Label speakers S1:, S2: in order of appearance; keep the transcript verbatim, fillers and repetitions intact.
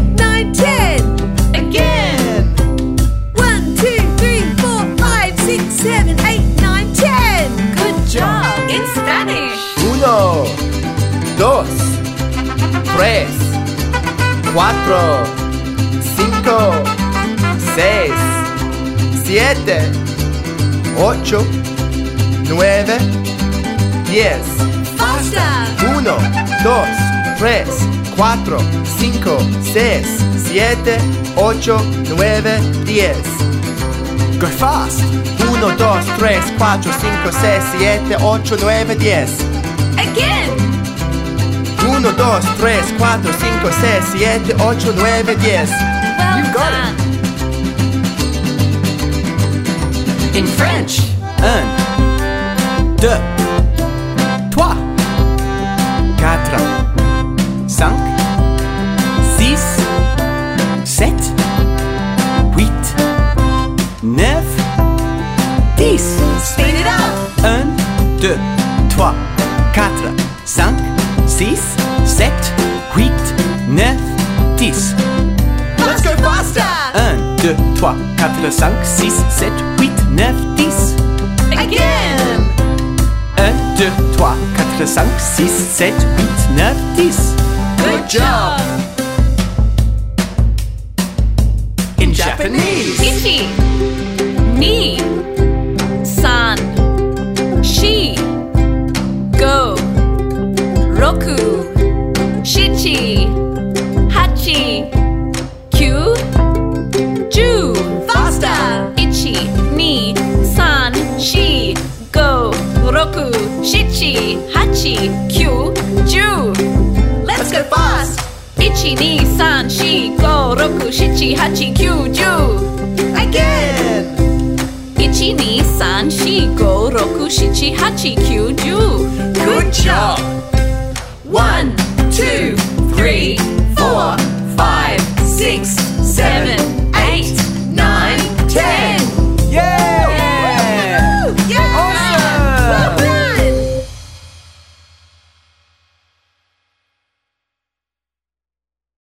S1: nine, ten.
S2: Again.
S1: One, two, three, four, five, six, seven, eight, nine, ten.
S2: Good job. In Spanish.
S3: Uno, dos, tres, cuatro, cinco, seis, siete, ocho, nueve, diez.
S1: Faster.
S3: Uno, dos, tres, cuatro, cinco, seis, siete, ocho, nueve, diez. Go fast. Uno, dos, tres, cuatro, cinco, seis, siete, ocho, nueve, diez.
S1: Again.
S3: Uno, dos, tres, cuatro, cinco, seis, siete, ocho, nueve, diez.
S1: Well
S3: You got
S1: done.
S3: it. In French. Un, deux, trois, quatre, cinq, six, sept, huit, neuf, dix.
S1: Speed it up.
S3: Un, deux, trois, quatre, cinq, six, sept, huit, neuf, dix.
S1: Let's go faster.
S3: Un, deux, trois, quatre, cinq, six, sept, huit, neuf, dix.
S1: Again.
S3: Un, deux, trois, quatre, cinq, six, sept, huit, neuf, dix.
S1: Good job.
S3: In Japanese.
S1: Ichi, ni, san, shi, go, roku, shichi, hachi, kyu, ju. Faster. Ichi, ni, san, shi, go, roku, shichi, hachi, kyu, ju. Let's go fast. Ichi, ni, san, shi, go, roku, shichi, hachi, kyu, ju.
S3: Again.
S1: Ichi, ni, san, shi, go, roku, shichi, hachi, kyu, ju.
S3: Good job.
S1: One, two, three,